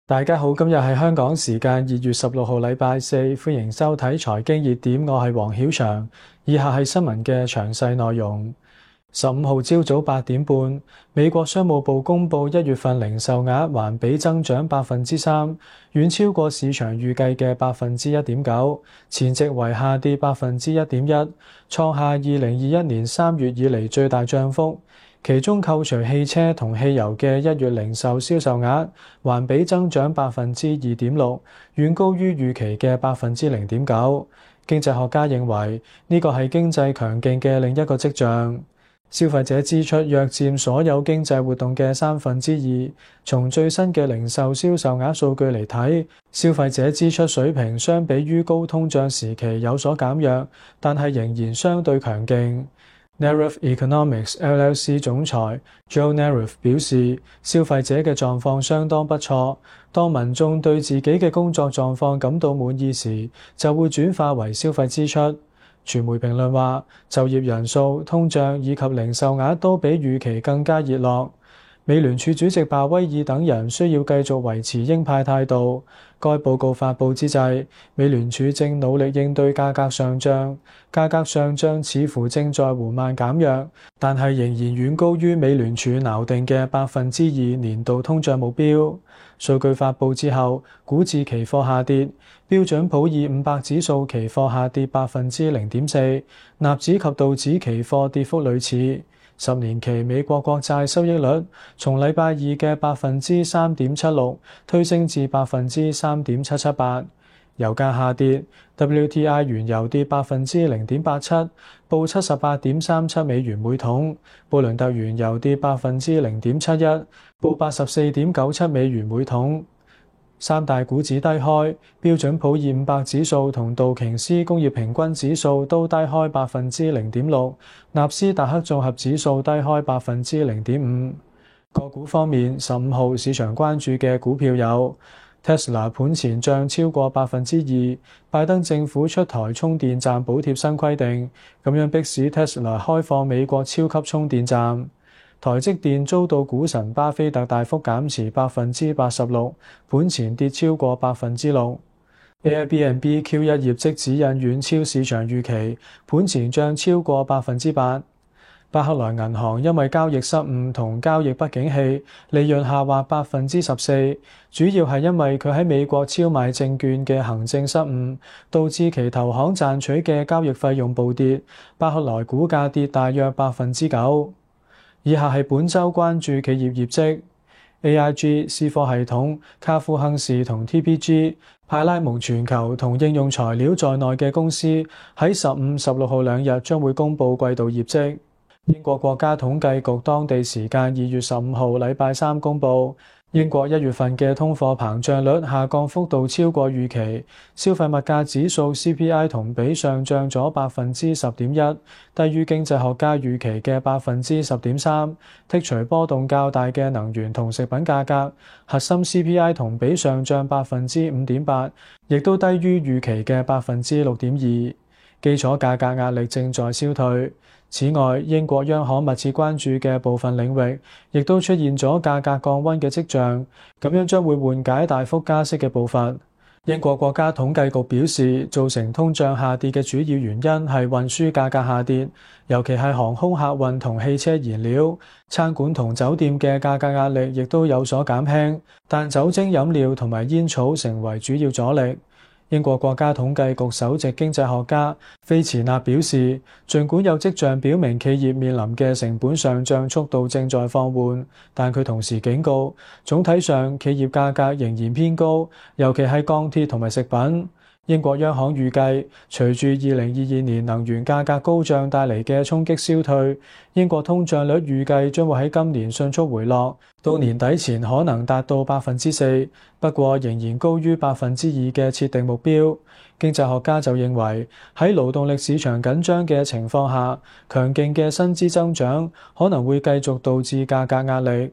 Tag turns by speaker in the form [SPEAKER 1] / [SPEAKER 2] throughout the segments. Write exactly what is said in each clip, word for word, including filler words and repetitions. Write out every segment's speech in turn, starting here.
[SPEAKER 1] 大家好，今日係香港時間二月十六號禮拜四，歡迎收睇財經熱點，我係黃曉翔。以下係新聞嘅詳細內容。十五號朝早八點半，美國商務部公布一月份零售額環比增長百分之三，遠超過市場預計嘅百分之一點九，前值為下跌百分之一點一，創下二零二一年三月以嚟最大漲幅。其中扣除汽車同汽油嘅一月零售銷售額環比增長百分之二點六，遠高於預期嘅百分之零點九。經濟學家認為呢個係經濟強勁嘅另一個跡象。消費者支出約佔所有經濟活動嘅三分之二。從最新嘅零售銷售額數據嚟睇，消費者支出水平相比於高通脹時期有所減弱，但係仍然相對強勁。Nareff Economics L L C 總裁 Joe Nareff 表示，消費者嘅狀況相當不錯。當民眾對自己嘅工作狀況感到滿意時，就會轉化為消費支出。傳媒評論話，就業人數、通脹以及零售額都比預期更加熱絡。美聯儲主席鮑威爾等人需要繼續維持鷹派態度。該報告發佈之際，美聯儲正努力應對價格上漲，價格上漲似乎正在緩慢減弱，但係仍然遠高於美聯儲錨定嘅百分之二年度通脹目標。數據發佈之後，股指期貨下跌，標準普爾五百指數期貨下跌百分之零點四，納指及道指期貨跌幅類似。十年期美國國債收益率從禮拜二嘅百分之三點七六推升至百分之三點七七八。油價下跌 ，W T I 原油跌百分之零點八七，報七十八點三七美元每桶；布倫特原油跌百分之零點七一，報八十四點九七美元每桶。三大股指低開，標準普爾五百指數同道瓊斯工業平均指數都低開百分之零點六，納斯達克綜合指數低開百分之零點五。個股方面，十五號市場關注嘅股票有 Tesla 盤前漲超過百分之二，拜登政府出台充電站補貼新規定，咁樣迫使 Tesla 開放美國超級充電站。台積電遭到股神巴菲特大幅減持百分之八十六，盤前跌超過百分之六。Airbnb Q 一業績指引遠超市場預期，盤前漲超過百分之八。巴克萊銀行因為交易失誤同交易不景氣，利潤下滑百分之十四，主要係因為佢喺美國超買證券嘅行政失誤，導致其投行賺取嘅交易費用暴跌，巴克萊股價跌大約百分之九。以下係本週關注企業業績 ：A I G、思科系統、卡夫亨氏同 T P G、派拉蒙全球同應用材料在內嘅公司喺十五、十六號兩日將會公佈季度業績。英國國家統計局當地時間二月十五號禮拜三公佈，英國一月份嘅通貨膨脹率下降幅度超過預期，消費物價指數 C P I 同比上漲咗百分之十點一，低於經濟學家預期嘅百分之十點三。剔除波動較大嘅能源同食品價格，核心 C P I 同比上漲百分之五點八，亦都低於預期嘅百分之六點二。基礎價格壓力正在消退。此外，英國央行密切關注嘅部分領域，亦都出現咗價格降溫嘅跡象，咁樣將會緩解大幅加息嘅步伐。英國國家統計局表示，造成通脹下跌嘅主要原因係運輸價格下跌，尤其係航空客運同汽車燃料。餐館同酒店嘅價格壓力亦都有所減輕，但酒精飲料同埋煙草成為主要阻力。英國國家統計局首席經濟學家菲茨納表示，儘管有跡象表明企業面臨嘅成本上漲速度正在放緩，但佢同時警告，總體上企業價格仍然偏高，尤其係鋼鐵同埋食品。英國央行預計，隨住二零二二年能源價格高漲帶嚟嘅衝擊消退，英國通脹率預計將會喺今年迅速回落，到年底前可能達到百分之四，不過仍然高於百分之二嘅設定目標。經濟學家就認為，喺勞動力市場緊張嘅情況下，強勁嘅薪資增長可能會繼續導致價格壓力。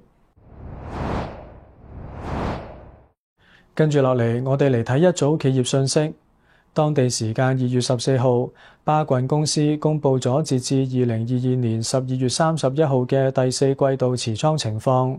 [SPEAKER 1] 跟住落嚟，我哋嚟睇一組企業信息。當地時間二月十四號，巴郡公司公佈咗截至二零二二年十二月三十一號嘅第四季度持倉情況。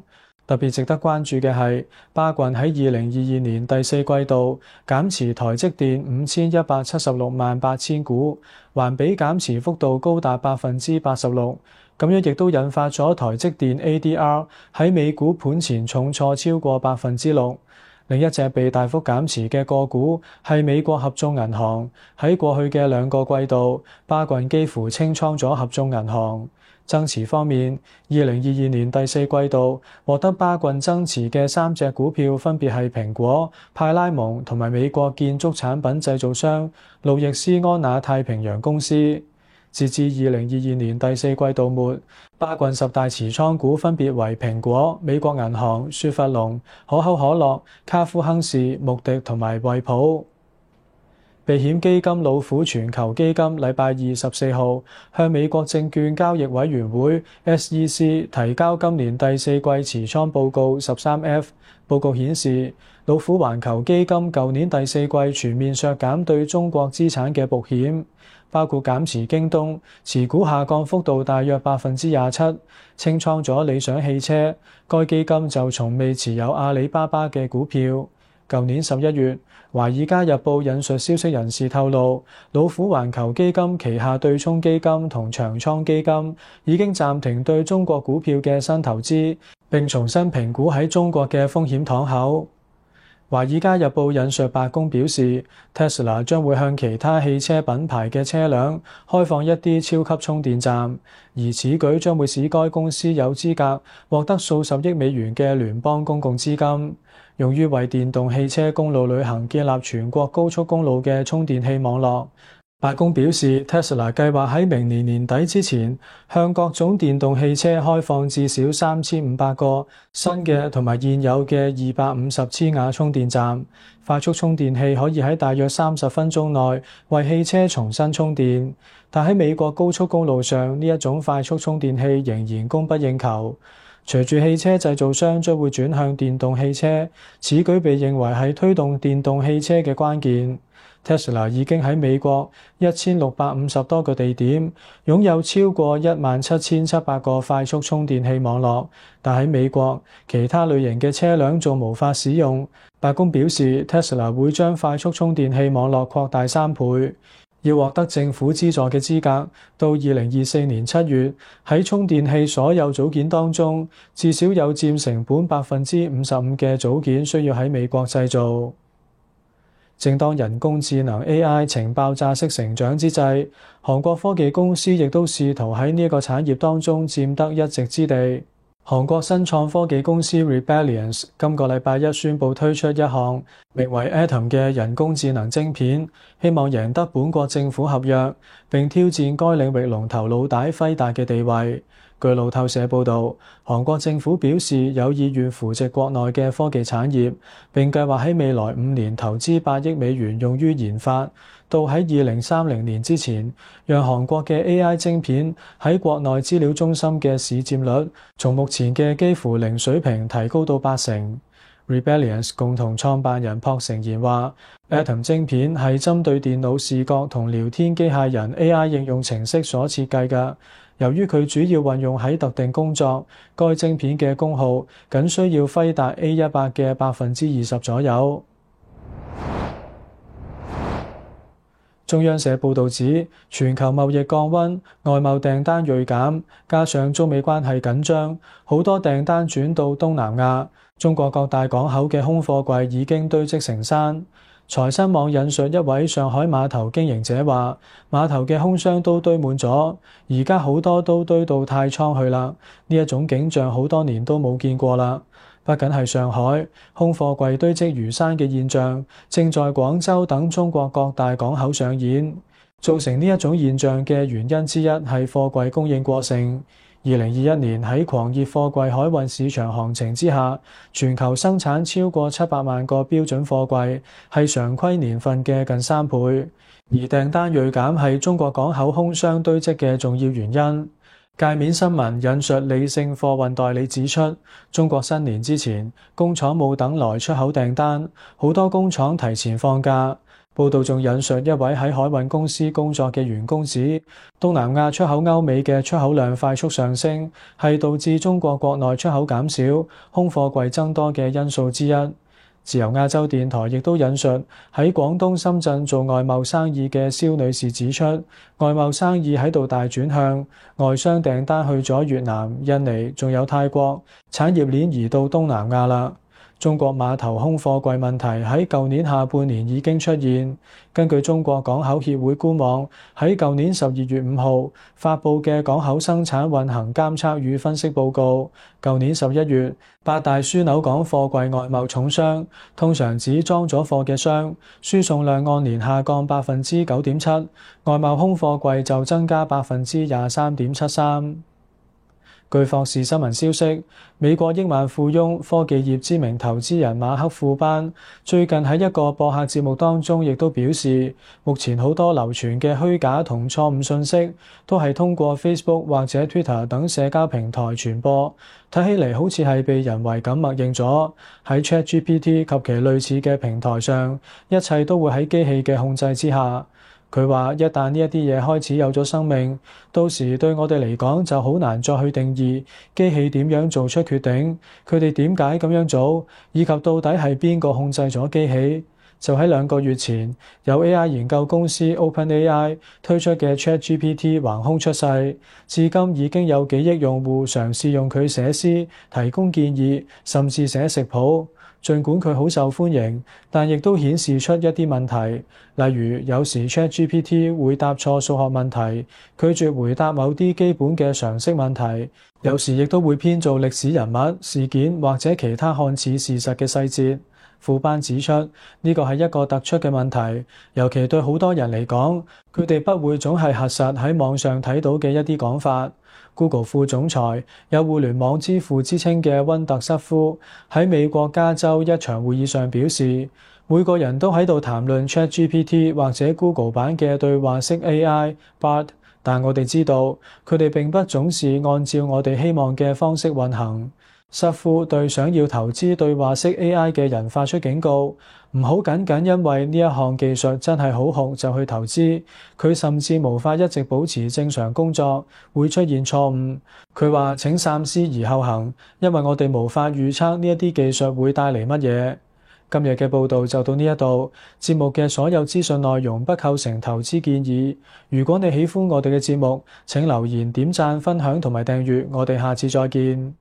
[SPEAKER 1] 特別值得關注嘅係，巴郡喺二零二二年第四季度減持台積電五千一百七十六萬八千股，環比減持幅度高達百分之八十六。咁樣亦都引發咗台積電 A D R 喺美股盤前重挫超過百分之六。另一隻被大幅減持嘅個股係美國合眾銀行，喺過去嘅兩個季度，巴郡幾乎清倉咗合眾銀行。增持方面，二零二二年第四季度獲得巴郡增持嘅三隻股票分別係蘋果、派拉蒙同埋美國建築產品製造商路易斯安那太平洋公司。截至二零二二年第四季度末，巴郡十大持倉股分別為蘋果、美國銀行、雪佛龍、可口可樂、卡夫亨氏、穆迪同埋惠普。避險基金老虎全球基金禮拜二十四號向美國證券交易委員會 S E C 提交今年第四季持倉報告十三 F。報告顯示，老虎環球基金舊年第四季全面削減對中國資產嘅保險，包括減持京東，持股下降幅度大約百分之廿七，清倉咗理想汽車。該基金就從未持有阿里巴巴嘅股票。舊年十一月，《華爾街日報》引述消息人士透露，老虎環球基金旗下對沖基金同長倉基金已經暫停對中國股票嘅新投資，並重新評估喺中國嘅風險敞口。《華爾街日報》引述白宮表示 ，Tesla 將會向其他汽車品牌嘅車輛開放一啲超級充電站，而此舉將會使該公司有資格獲得數十億美元嘅聯邦公共資金，用於為電動汽車公路旅行建立全國高速公路嘅充電器網絡。白宮表示 ，Tesla 計劃喺明年年底之前向各種電動汽車開放至少三千五百個新嘅同埋現有嘅二百五十千瓦充電站。快速充電器可以喺大約三十分鐘內為汽車重新充電，但喺美國高速公路上呢一種快速充電器仍然供不應求。隨住汽車製造商將會轉向電動汽車，此舉被認為係推動電動汽車嘅關鍵。Tesla 已經喺美國一千六百五十多個地點擁有超過一萬七千七百個快速充電器網絡，但喺美國其他類型嘅車輛仲無法使用。白宮表示 ，Tesla 會將快速充電器網絡擴大三倍，要獲得政府資助嘅資格，到二零二四年七月，喺充電器所有組件當中，至少有佔成本百分之五十五嘅組件需要喺美國製造。正當人工智能 A I 呈爆炸式成長之際，韓國科技公司亦都試圖喺呢一個產業當中佔得一席之地。韓國新創科技公司 Rebellions 今個禮拜一宣布推出一項名為 Atom 嘅人工智能晶片，希望贏得本國政府合約，並挑戰該領域龍頭老大輝達嘅地位。據路透社報導，韓國政府表示有意願扶植國內嘅科技產業，並計劃喺未來五年投資八億美元用於研發，到喺二零三零年之前，讓韓國嘅 A I 晶片喺國內資料中心嘅市佔率從目前嘅幾乎零水平提高到八成。Rebellions 共同創辦人朴成賢話 ，Atom 晶片係針對電腦視覺同聊天機械人 A I 應用程式所設計嘅。由於佢主要運用喺特定工作，該晶片嘅功耗僅需要輝達 A 一百嘅百分之二十左右。中央社報導指，全球貿易降溫，外貿訂單銳減，加上中美關係緊張，好多訂單轉到東南亞。中國各大港口嘅空貨櫃已經堆積成山。財新網引述一位上海碼頭經營者話，碼頭嘅空箱都堆滿咗，而家好多都堆到太倉去啦。呢一種景象好多年都冇見過啦。不僅係上海，空貨櫃堆積如山嘅現象，正在廣州等中國各大港口上演。造成呢一種現象嘅原因之一係貨櫃供應過剩。二零二一年喺狂熱貨櫃海運市場行情之下，全球生產超過七百萬個標準貨櫃，係常規年份嘅近三倍。而訂單銳減係中國港口空箱堆積嘅重要原因。界面新聞引述理性貨運代理指出，中國新年之前，工廠冇等來出口訂單，好多工廠提前放假。 報道仲引述一位喺海運公司工作嘅員工指，東南亞出口歐美嘅出口量快速上升，係導致中國國內出口減少、空貨櫃增多嘅因素之一。自由亞洲電台亦都引述喺廣東深圳做外貿生意嘅蕭女士指出，外貿生意喺度大轉向，外商訂單去咗越南、印尼，仲有泰國，產業鏈移到東南亞啦。中國碼頭空貨櫃問題喺舊年下半年已經出現。根據中國港口協會官網喺舊年十二月五號發布嘅港口生產運行監測與分析報告，舊年十一月八大樞紐港貨櫃外貿重箱，通常指裝咗貨嘅箱，輸送量按年下降百分之九點七，外貿空貨櫃就增加百分之廿三點七三。據霍士新聞消息，美國億萬富翁、科技業知名投資人馬克庫班最近喺一個播客節目當中，亦都表示，目前好多流傳嘅虛假同錯誤信息，都係通過 Facebook 或者 Twitter 等社交平台傳播，睇起嚟好似係被人為咁默認咗。喺 ChatGPT 及其類似嘅平台上，一切都會喺機器嘅控制之下。佢話：一旦呢一啲嘢開始有咗生命，到時對我哋嚟講就好難再去定義機器點樣做出決定，佢哋點解咁樣做，以及到底係邊個控制咗機器。就喺兩個月前，有 A I 研究公司 OpenAI 推出嘅 ChatGPT 橫空出世，至今已經有幾億用戶嘗試用佢寫詩、提供建議，甚至寫食譜。儘管佢好受歡迎，但亦都顯示出一啲問題，例如有時 ChatGPT 會答錯數學問題，拒絕回答某啲基本嘅常識問題，有時亦都會編造歷史人物、事件或者其他看似事實嘅細節。庫班指出，呢個係一個突出嘅問題，尤其對好多人嚟講，佢哋不會總係核實喺網上睇到嘅一啲講法。Google 副總裁有互聯網之父之稱嘅溫特瑟夫喺美國加州一場會議上表示，每個人都喺度談論 ChatGPT 或者 Google 版嘅對話式 A I Bard， 但我哋知道佢哋並不總是按照我哋希望嘅方式運行。瑟夫對想要投資對話式 A I 嘅人發出警告，唔好僅僅因為呢一項技術真係好紅就去投資，佢甚至無法一直保持正常工作，會出現錯誤。佢話請三思而後行，因為我哋無法預測呢一啲技術會帶嚟乜嘢。今日嘅報道就到呢一度，節目嘅所有資訊內容不構成投資建議。如果你喜歡我哋嘅節目，請留言、點讚、分享同埋訂閱，我哋下次再見。